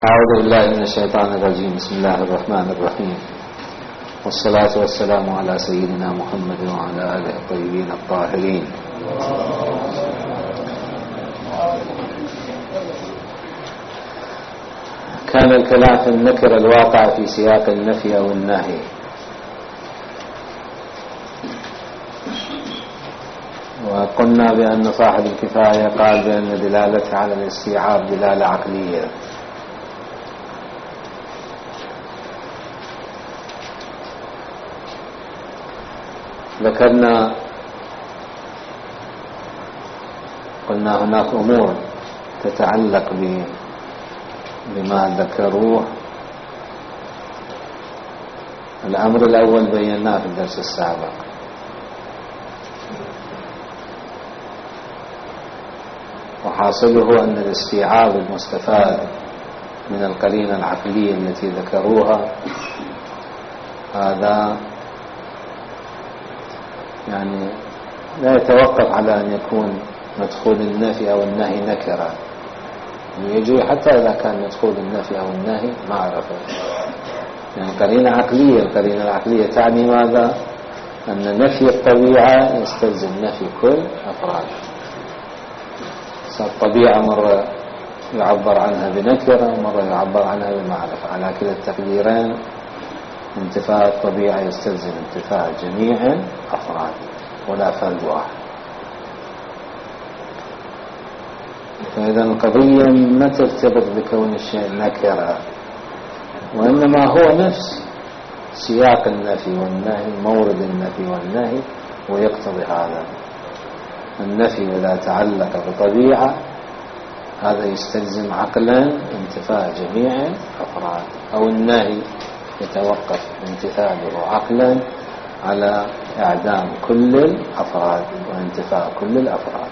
أعوذ بالله من الشيطان الرجيم. بسم الله الرحمن الرحيم، والصلاة والسلام على سيدنا محمد وعلى آله الطيبين الطاهرين. كان الكلام في النكر الواقع في سياق النفي أو النهي. وقلنا بأن صاحب الكفاية قال بأن دلالتها على الاستيعاب دلالة عقلية، قلنا هناك أمور تتعلق بما ذكروه. الأمر الأول بيناه في الدرس السابق، وحاصله أن الاستيعاب المستفاد من القرينة العقلية التي ذكروها هذا يعني لا يتوقف على أن يكون مدخول النفي أو النهي نكرة، يجري حتى إذا كان مدخول النفي أو النهي معرفة، يعني قرينة عقلية. القرينة العقلية تعني ماذا؟ أن نفي الطبيعة يستلزم نفي كل أفراد. الطبيعة مرة يعبر عنها بنكرة ومرة يعبر عنها بمعرفة، على كلا التقديرين انتفاء الطبيعة يستلزم انتفاء جميع أفراد ولا فرد واحد. فإذا القضية ما ترتبط بكون الشيء نكرة، وإنما هو نفس سياق النفي والنهي، مورد النفي والنهي، ويقتضي هذا. النفي إذا تعلق بطبيعة هذا يستلزم عقلا انتفاء جميع أفراد، أو النهي يتوقف امتثاله عقلا على إعدام كل الأفراد وانتفاء كل الأفراد.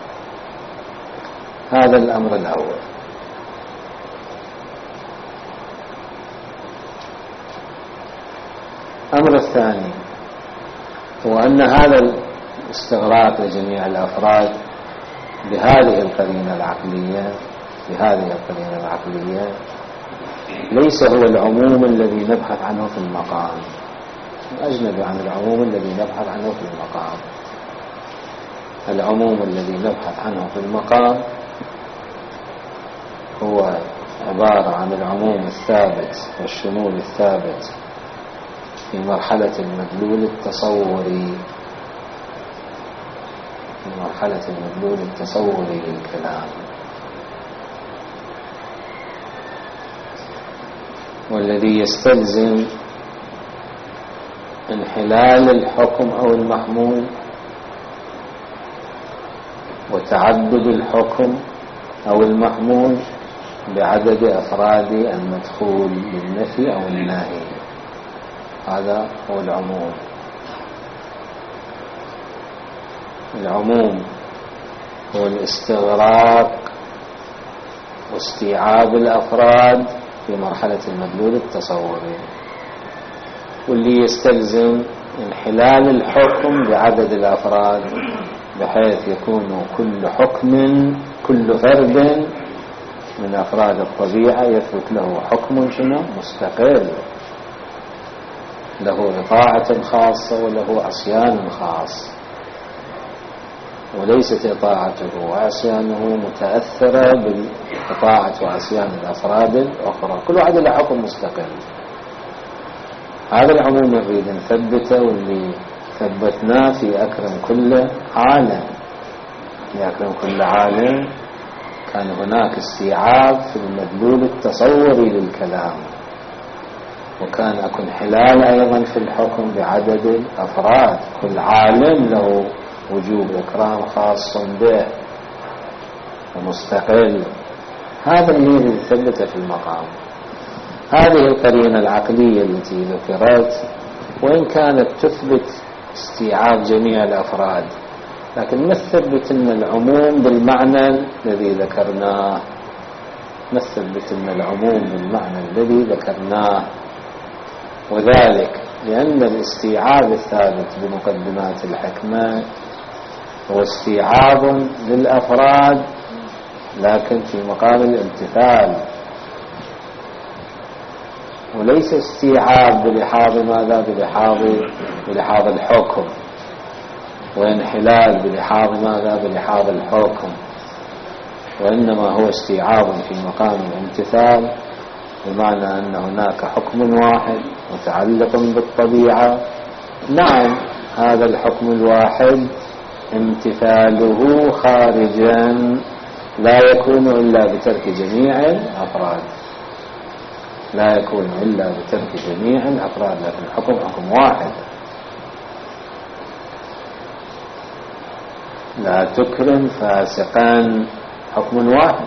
هذا الأمر الأول. الأمر الثاني هو أن هذا الاستغراق لجميع الأفراد بهذه القرينة العقلية ليس هو العموم الذي نبحث عنه في المقام، أجنبي عن العموم الذي نبحث عنه في المقام. العموم الذي نبحث عنه في المقام هو عبارة عن العموم الثابت والشمول الثابت في مرحلة المدلول التصوري للكلام، والذي يستلزم انحلال الحكم أو المحمول وتعدد الحكم أو المحمول بعدد أفراد المدخول بالنفي أو النهي. هذا هو العموم. العموم هو الاستغراق واستيعاب الأفراد في مرحلة المدلول التصوري، واللي يستلزم انحلال الحكم بعدد الأفراد بحيث يكون كل فرد من أفراد الطبيعة يثبت له حكم مستقل، له إطاعة خاصة وله عصيان خاص، وليست إطاعته وعصيانه متأثرة بالإطاعة وعصيان الأفراد الأخرى، كل واحد له حكم مستقل. هذا العموم نريد نثبته، واللي ثبتناه في أكرم كل عالم. في أكرم كل عالم كان هناك استيعاب في المدلول التصوري للكلام، وكان انحلال أيضا في الحكم بعدد الأفراد، كل عالم له وجوب إكرام خاص به ومستقل. هذا الذي ثبت في المقام. هذه القرينة العقلية التي ذكرت وإن كانت تثبت استيعاب جميع الأفراد، لكن ما تثبت أن العموم بالمعنى الذي ذكرناه، وذلك لأن الاستيعاب الثابت بمقدمات الحكمة هو استيعاب للأفراد لكن في مقام الامتثال، وليس استيعاب بلحاظ ماذا؟ بلحاظ الحكم، وانحلال بلحاظ ماذا؟ بلحاظ الحكم، وإنما هو استيعاب في مقام الامتثال، بمعنى أن هناك حكم واحد متعلق بالطبيعة. نعم، هذا الحكم الواحد امتثاله خارجا لا يكون إلا بترك جميع الأفراد، لا يكون إلا بترك جميع الأفراد، لكن الحكم حكم واحد. لا تكرم فاسقا، حكم واحد.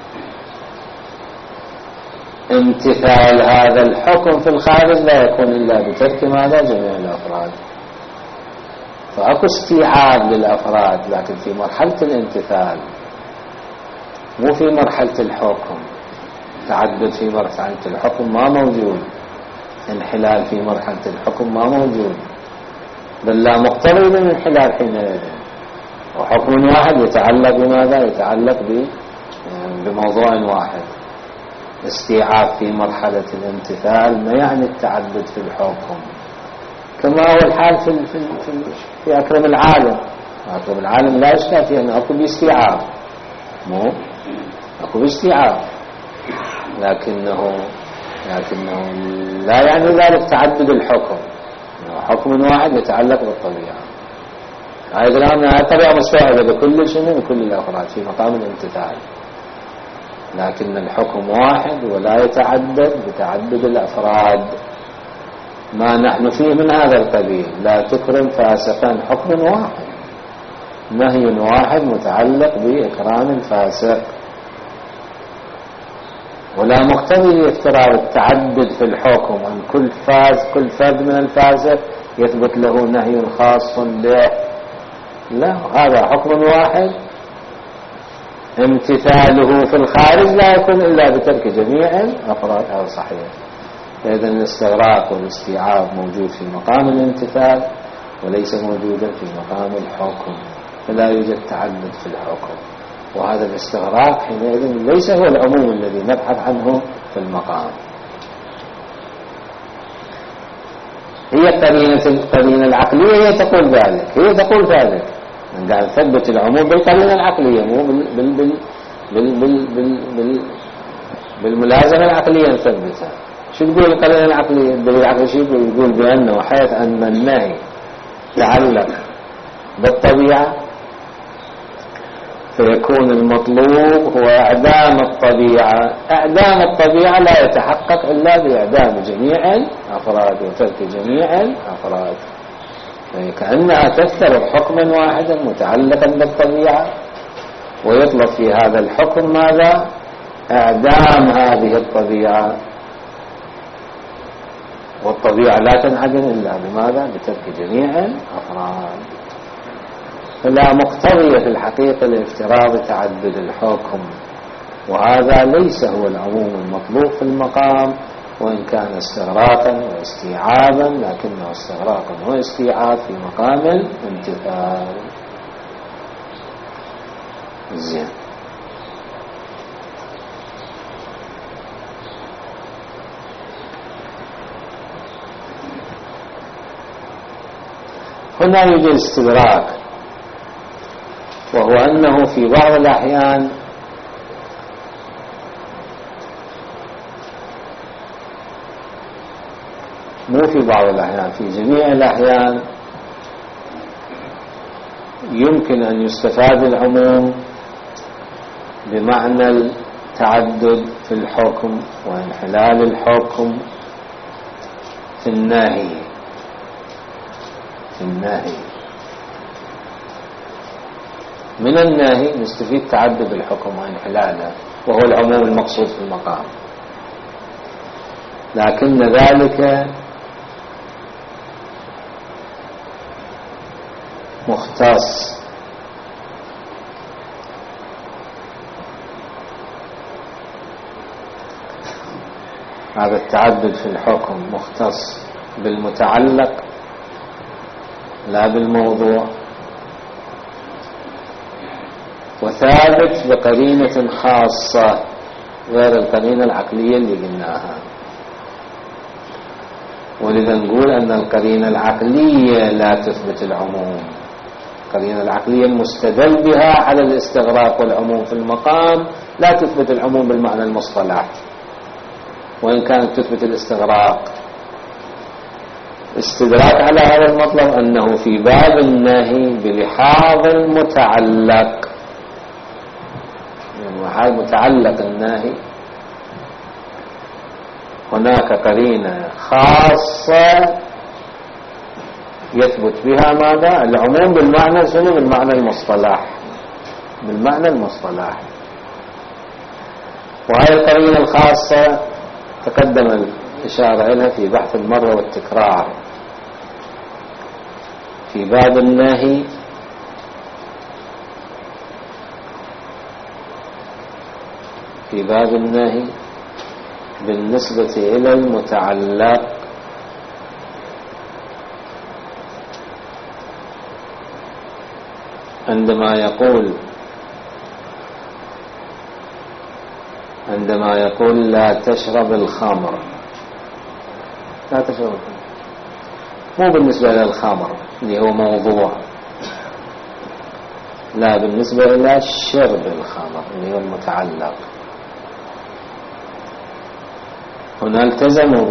امتثال هذا الحكم في الخارج لا يكون إلا بترك ماذا؟ جميع الأفراد. فأكو استيعاب للأفراد، لكن في مرحلة الامتثال، مو في مرحلة الحكم. تعدد في مرحلة الحكم ما موجود، انحلال في مرحلة الحكم ما موجود، بل لا مقتضي للانحلال حينئذ. وحكم واحد يتعلق بماذا؟ يتعلق بموضوع واحد. استيعاب في مرحلة الامتثال ما يعني التعدد في الحكم، كما هو الحال في أكرم العالم. أكرم العالم لا إشكال فيه، أنه أكو باستيعاب، مو أكو باستيعاب، لكنه لا يعني ذلك تعدد الحكم. حكم واحد يتعلق بالطبيعة. هاي كلامنا الطبيعة مستوعبة بكل الأفراد في مقام الامتثال، لكن الحكم واحد ولا يتعدد بتعدد الأفراد. ما نحن فيه من هذا القبيل. لا تكرم فاسقا، حكم واحد، نهي واحد متعلق بإكرام الفاسق، ولا مقتضي افتراض التعدد في الحكم، أن كل فرد من الفاسق يثبت له نهي خاص به. لا، هذا حكم واحد امتثاله في الخارج لا يكون إلا بترك جميع الأفراد. هذا صحيح. إذن الاستغراق والاستيعاب موجود في مقام الامتثال وليس موجودا في مقام الحكم، فلا يوجد تعدد في الحكم. وهذا الاستغراق حينئذ ليس هو العموم الذي نبحث عنه في المقام. هي القرينة العقلية هي تقول ذلك، من قال ثبت العموم بالقرينة العقلية، مو بالملازمة العقلية نثبتها. شو تقول القرينة العقلية؟ الدليل العقلي شو يقول؟ بأنه حيث أن النهي يتعلق بالطبيعة فيكون المطلوب هو إعدام الطبيعة. إعدام الطبيعة لا يتحقق إلا بإعدام جميع الأفراد وترك جميع الأفراد، يعني كأنها تفترض حكما واحدا متعلقا بالطبيعة، ويطلب في هذا الحكم ماذا؟ إعدام هذه الطبيعة، والطبيعة لا تنعدم إلا بماذا؟ بترك جميع الأفراد. فلا مقتضي في الحقيقة لافتراض تعدد الحكم، وهذا ليس هو العموم المطلوب في المقام، وإن كان استغراقا واستيعابا، لكنه استغراقا واستيعاب في مقام الامتثال. زين. هنا يوجد استدراك، وهو أنه في بعض الأحيان مو في بعض الأحيان، في جميع الأحيان يمكن أن يستفاد العموم بمعنى التعدد في الحكم وانحلال الحكم في النهي. من النهي نستفيد تعدد الحكم وانحلاله، وهو العموم المقصود في المقام، لكن ذلك مختص هذا التعدد في الحكم مختص بالمتعلق لا بالموضوع، وثابت بقرينة خاصة غير القرينة العقلية اللي قلناها. ولذا نقول أن القرينة العقلية لا تثبت العموم. القرينة العقلية المستدل بها على الاستغراق والعموم في المقام لا تثبت العموم بالمعنى المصطلح، وإن كانت تثبت الاستغراق. استدراك على هذا المطلب أنه في باب النهي بلحاظ المتعلق، يعني وحال متعلق النهي هناك قرينة خاصة يثبت بها ماذا؟ العموم بالمعنى شنو؟ بالمعنى المصطلح، بالمعنى المصطلح. وهذه القرينة الخاصة تقدم الإشارة إليها في بحث المرة والتكرار. في باب النهي بالنسبة إلى المتعلق عندما يقول لا تشرب الخمر، لا تشرب الخمر، مو بالنسبة إلى الخمر اللي هو موضوع، لا، بالنسبة إلى شرب الخمر اللي هو المتعلق. هنا التزموا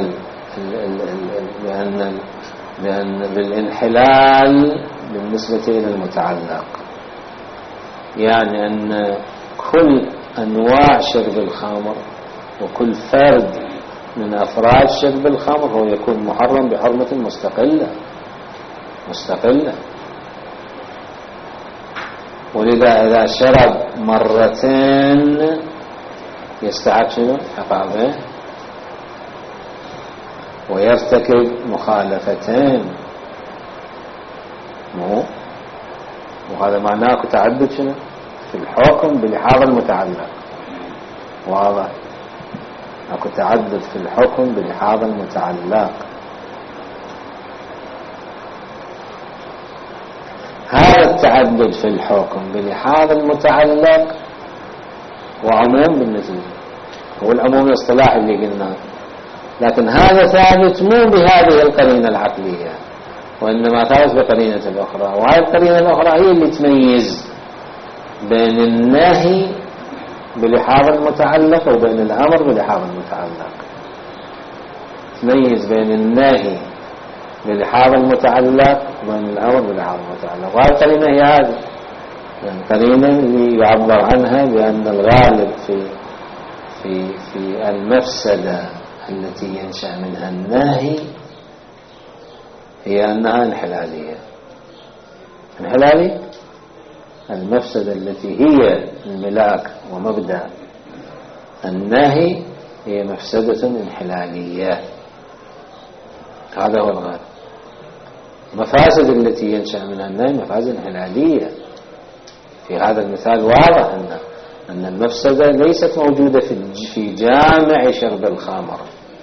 بأن بالانحلال بالنسبة إلى المتعلق، يعني أن كل أنواع شرب الخمر وكل فرد من أفراد شرب الخمر هو يكون محرم بحرمة مستقلة. ولذا إذا شرب مرتين يستحق شنو؟ عقابه، ويرتكب مخالفتين، وهذا معناه تعدد شنو؟ في الحكم بلحاظ المتعلق. واضح؟ اكو تعدد في الحكم بلحاظ المتعلق. هذا التعدد في الحكم بلحاظ المتعلق وعموم بالنسبة هو العموم الاصطلاحي اللي قلناه، لكن هذا ثابت مو بهذه القرينة العقلية، وإنما ثابت بقرينة الأخرى. وهذه القرينة الأخرى هي اللي تميز بين النهي بلحاظ المتعلق وبين الأمر بلحاظ المتعلق. تميز بين النهي بلحاظ المتعلق وبين الأمر بلحاظ المتعلق. وهذه القرينة هي هذه القرينة اللي يعبر عنها بأن الغالب في المفسدة التي ينشأ منها النهي هي أنها انحلالية. المفسدة التي هي الملاك ومبدأ النهي هي مفسدة انحلالية. هذا هو الغالب. مفاسد التي ينشأ منها النهي مفاسد انحلالية. في هذا المثال واضح أن المفسدة ليست موجودة في جامع شرب الخمر،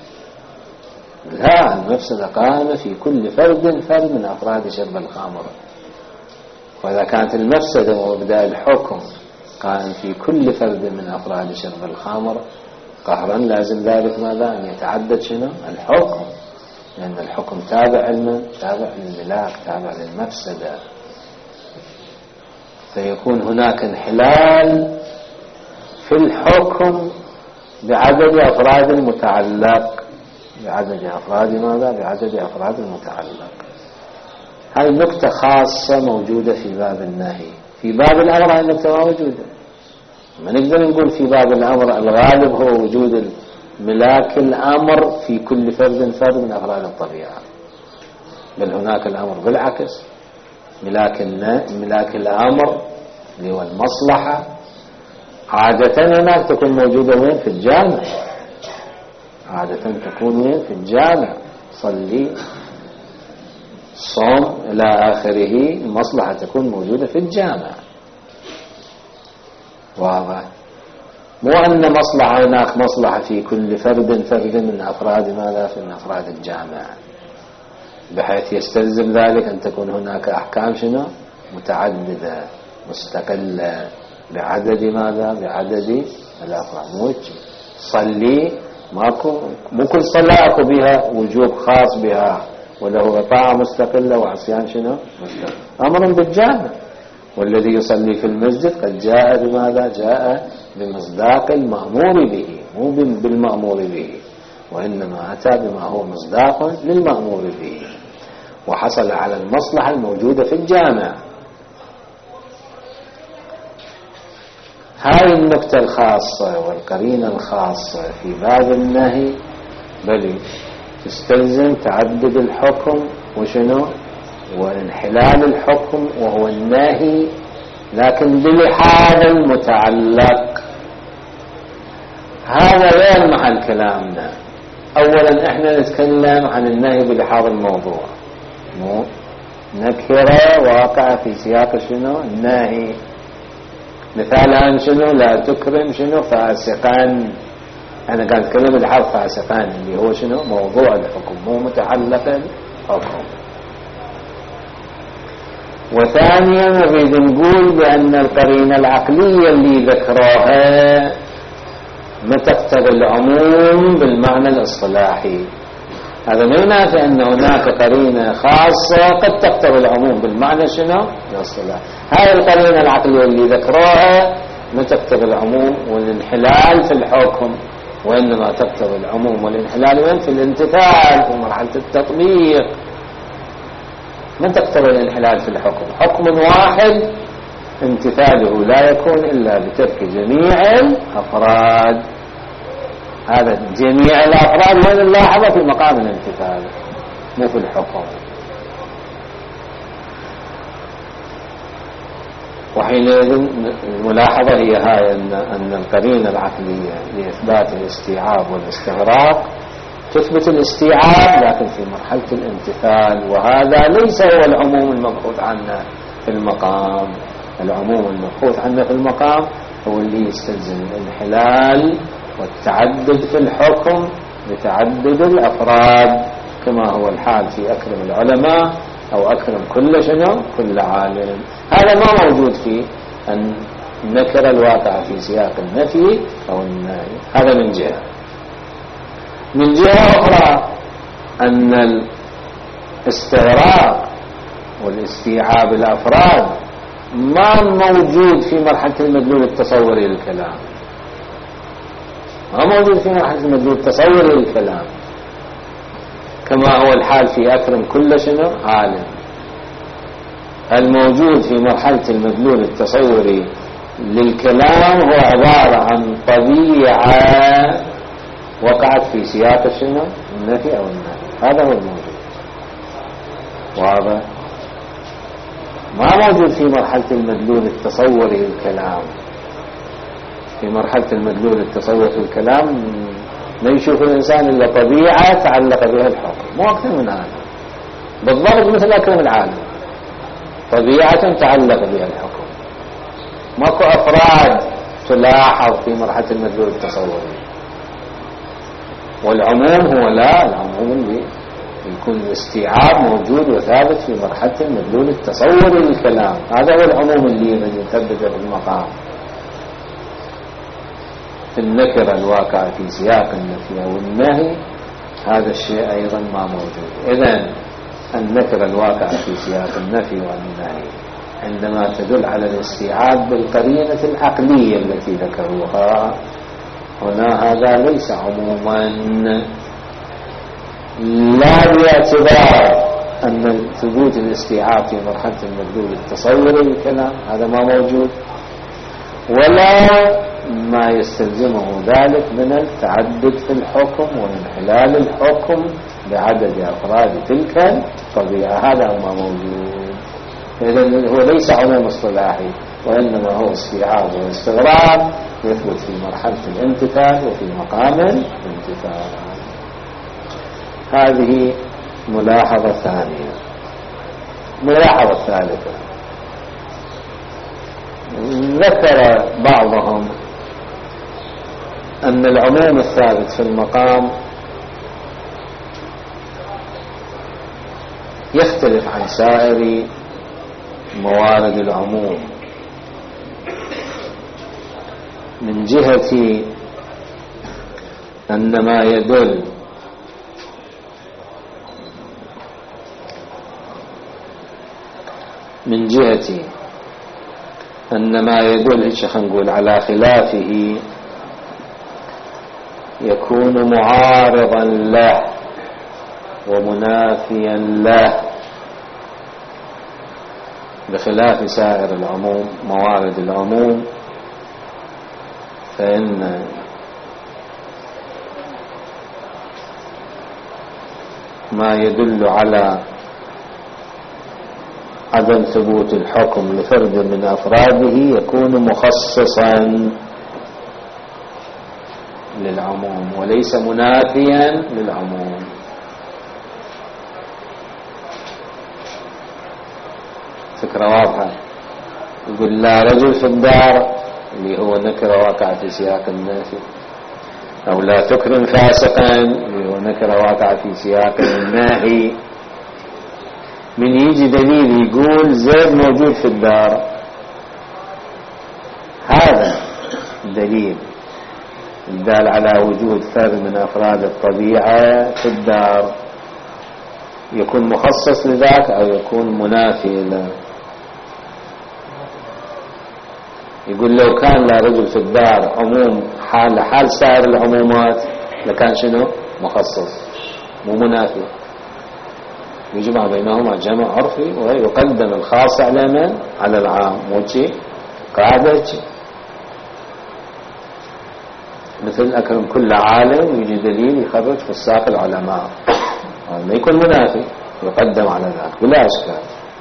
لا، المفسدة قائمة في كل فرد من أفراد شرب الخمر. وإذا كانت المفسدة ومبدأ الحكم قائم في كل فرد من أفراد شرب الخمر قهرا، لازم ذلك ماذا؟ أن يتعدد شنو؟ الحكم، لأن الحكم تابع للملاك، تابع للمفسدة. فيكون هناك انحلال في الحكم بعدد أفراد المتعلق، بعدد أفراد ماذا؟ بعدد أفراد المتعلق. هذه نقطة خاصة موجودة في باب النهي. في باب الأمر هذه النقطة ما موجودة. ما نقدر نقول في باب الأمر الغالب هو وجود ملاك الأمر في كل فرد من أفراد الطبيعة، بل هناك الأمر بالعكس. ملاك الأمر اللي هو المصلحة عادة هناك تكون موجودة وين؟ في الجامع. عادة تكون وين؟ في الجامع. صلي، صوم إلى آخره، المصلحة تكون موجودة في الجامع. واضح؟ مو أن مصلحة هناك مصلحة في كل فرد من أفراد ماذا؟ من أفراد الجامع، بحيث يستلزم ذلك أن تكون هناك أحكام شنو؟ متعددة مستقلة بعدد ماذا؟ بعدد الأفراد. صلي مو كل صلاة اكو بها وجوب خاص بها وله طاعة مستقلة وعصيان شنو مستقل. امر بالجامع، والذي يصلي في المسجد قد جاء بماذا؟ جاء بمصداق المأمور به، مو بالمأمور به، وإنما أتى بما هو مصداق للمأمور به، وحصل على المصلحة الموجودة في الجامع. هاي النقطة الخاصة والقرينة الخاصة في باب النهي بل تستلزم تعدد الحكم وشنو وانحلال الحكم وهو النهي، لكن بلحاظ المتعلق. هذا غير محل كلامنا. اولا احنا نتكلم عن النهي بلحاظ الموضوع، مو نكرة واقع في سياق شنو النهي. مثال شنو لا تكرم شنو فاسقا، انا قاعد اتكلم بلحاظ فاسقا اللي هو شنو موضوع الحكم مو متعلق الحكم. وثانيا نريد نقول بأن القرينة العقلية اللي ذكروها ما تقتضي العموم بالمعنى الاصطلاحي. هذا ما ينافي أن هناك قرينة خاصة قد تقتضي العموم بالمعنى شنو الاصطلاحي. هذه القرينة العقلية اللي ذكروها ما تقتضي العموم والانحلال في الحكم، وإنما تقتضي العموم والانحلال في الامتثال في مرحلة التطبيق. من تقتضي الانحلال في الحكم؟ حكم واحد امتثاله لا يكون إلا بترك جميع الأفراد. هذا جميع الأفراد وين نلاحظه في مقام الامتثال مو في الحكم. وحينئذ الملاحظة هي هاي أن القرينة العقلية لإثبات الاستيعاب والاستغراق تثبت الاستيعاب لكن في مرحلة الامتثال، وهذا ليس هو العموم المبحوث عنه في المقام. العموم المبحوث عنه في المقام هو اللي يستلزم الانحلال والتعدد في الحكم بتعدد الأفراد، كما هو الحال في أكرم العلماء أو أكرم كل شنو كل عالم. هذا ما موجود في أن نكر الواقع في سياق النفي أو النهي. هذا من جهة. من جهة أخرى أن الاستغراق والاستيعاب الأفراد ما موجود في مرحلة المدلول التصوري للكلام، ما موجود في مرحلة المدلول التصوري للكلام كما هو الحال في أكرم كل شنو عالم. الموجود في مرحلة المدلول التصوري للكلام هو عبارة عن طبيعة وقعت في سياق شنو النفي أو النهي. هذا هو الموجود. واضح؟ ما موجود في مرحلة المدلول التصوري للكلام. في مرحلة المدلول التصوري للكلام ما يشوف الإنسان إلا طبيعة تعلق بها الحكم، مو أكثر من هذا. بالضبط مثل أكرم العالم، طبيعة تعلق بها الحكم، ماكو أفراد تلاحظ في مرحلة المدلول التصوري. والعموم هو لا، العموم اللي يكون الاستيعاب موجود وثابت في مرحلة المدلول التصوري للكلام. هذا هو العموم اللي يثبت في المقام. في النكرة الواقع في سياق النفي أو النهي هذا الشيء أيضا ما موجود. إذن النكرة الواقع في سياق النفي والنهي عندما تدل على الاستيعاب بالقرينة العقلية التي ذكروها هنا، هذا ليس عموما، لا باعتبار أن ثبوت الاستيعاب في مرحلة المدلول التصوري للكلام هذا ما موجود، ولا ما يستلزمه ذلك من التعدد في الحكم وانحلال الحكم بعدد أفراد تلك الطبيعة. هذا هو ما موجود. إذن هو ليس عموم اصطلاحي، وإنما هو استيعاب واستغراق يثبت في مرحلة الامتثال وفي مقام الامتثال. هذه ملاحظة ثانية. ملاحظة ثالثة، ذكر بعضهم أن العموم الثابت في المقام يختلف عن سائر موارد العموم من جهة أن ما يدل من جهة أن ما يدل خلينا نقول على خلافه يكون معارضا له ومنافيا له بخلاف سائر العموم موارد العموم، فإن ما يدل على عدم ثبوت الحكم لفرد من أفراده يكون مخصصا للعموم وليس منافيا للعموم. فكرة واضحة. يقول لا رجل في الدار اللي هو نكرة واقع في سياق النافي، أو لا تكرم فاسقا اللي هو نكرة واقع في سياق الناهي. من يجي دليل يقول زيد موجود في الدار، هذا دليل يدل على وجود فرد من أفراد الطبيعة في الدار، يكون مخصص لذاك أو يكون منافي له. يقول لو كان لا رجل في الدار عموم حال سائر العمومات لكان شنو؟ مخصص مو منافي. يجمع بينهما جمع عرفي ويقدم الخاص على من؟ على العام. موشي قاعدة مثل أكرم كل عالم يجي دليل يخرج في الساق العلماء، ما يكون منافي يقدم على ذلك بلا أشكال.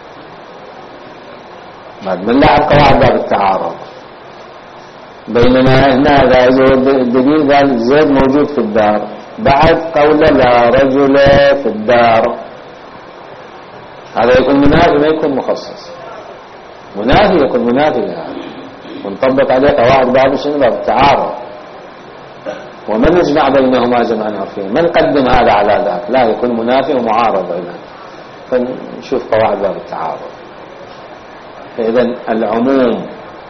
بعد من لا قواعد باب التعارض. بينما هنا الدليل قال زيد موجود في الدار، بعد قول لا رجل في الدار، هذا يكون منافي ما يكون مخصص. منافي يكون منافي لهذا ونطبق عليه قواعد باب شنو؟ باب التعارض. ومن يجمع بينهما جمعا عرفيا؟ من قدم هذا على ذاك؟ لا، يكون منافي ومعارض بينهم. فنشوف قواعد باب التعارض. فإذا العموم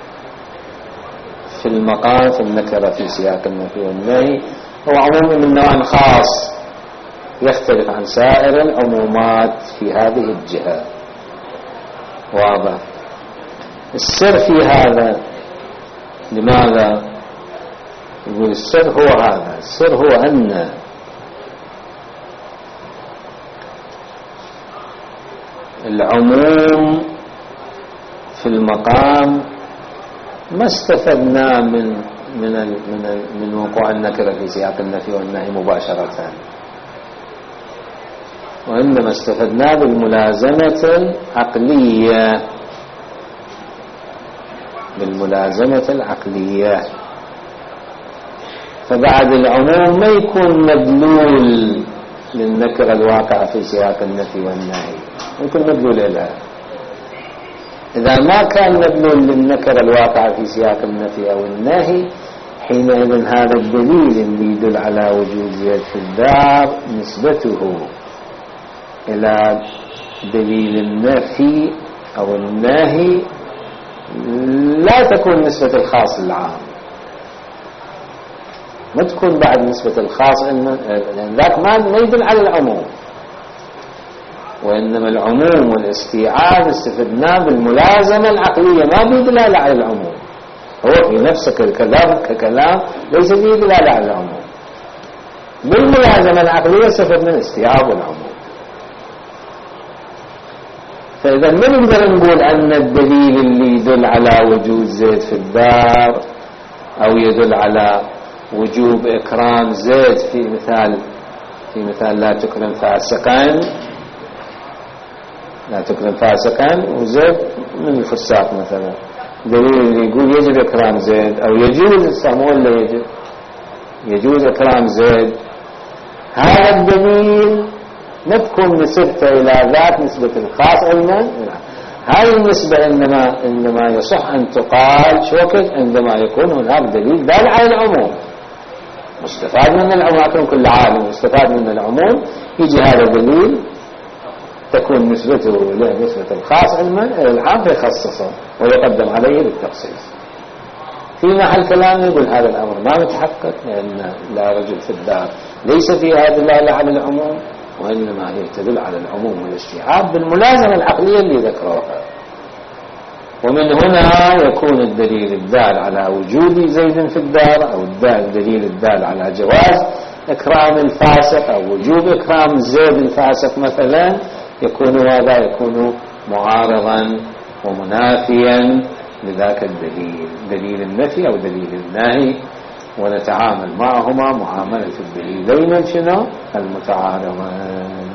في المقام في النكرة في سياق النفي والنهي هو عموم من نوع خاص يختلف عن سائر العمومات في هذه الجهة. واضح؟ السر في هذا لماذا؟ يقول السر هو هذا. السر هو أن العموم في المقام ما استفدنا من وقوع النكرة في سياق النفي والنهي مباشرة، وإنما استفدنا بالملازمة العقلية. بالملازمة العقلية. فبعد العموم ما يكون مدلول للنكرة الواقعة في سياق النفي والنهي، يكون مدلول لها. إذا ما كان مدلول للنكرة الواقعة في سياق النفي أو النهي، حينئذ هذا الدليل اللي يدل على وجود زيد في الدار نسبته إلى دليل النفي أو النهي لا تكون نسبة الخاص للعام، ما تكون بعد نسبة الخاص، لأن ذاك ما يدل على العموم. وإنما العموم والاستيعاب استفدناه بالملازمة العقلية، ما بيدلالة على العموم. هو في نفسك الكلام ككلام ليس فيه دلالة على العموم. بالملازمة العقلية استفدنا الاستيعاب والعموم. فإذا ما نقدر نقول أن الدليل اللي يدل على وجود زيد في الدار أو يدل على وجوب إكرام زيد في مثال لا تكرم فاسقا، لا تكرم فاسقا وزيد من الفساق مثلا، دليل اللي يقول يجب إكرام زيد أو يجوز السمو ولا يجوز إكرام زيد، هذا الدليل ما تكون نسبته إلى ذات نسبة الخاص علما. هذه النسبة إنما يصح أن تقال شوكت عندما يكون هناك دليل دال على العموم، مستفاد من العموم. أكرم كل عالم مستفاد من العموم، يجي هذا دليل تكون نسبته إلى نسبة الخاص علما العام فيخصصه ويقدم عليه بالتخصيص. في محل كلام يقول هذا الأمر ما متحقق لأن لا رجل في الدار ليس في هذه الآية على العموم، وإنما هي تدل على العموم والاستيعاب بالملازمة العقلية اللي ذكروها. ومن هنا يكون الدليل الدال على وجود زيد في الدار، أو الدليل الدال على جواز إكرام الفاسق أو وجوب إكرام زيد الفاسق مثلا، يكون هذا يكون معارضا ومنافيا لذاك الدليل، دليل النفي أو دليل النهي، ونتعامل معهما معاملة الدليلين شنو المتعارضين.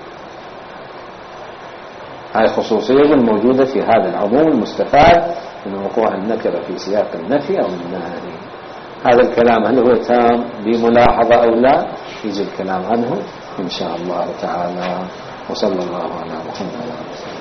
هاي خصوصية موجودة في هذا العموم المستفاد من وقوع النكرة في سياق النفي أو النهي. هذا الكلام هل هو تام بملاحظة أو لا؟ يجي الكلام عنه إن شاء الله تعالى. وصلى الله على محمد وعلى آله وسلم.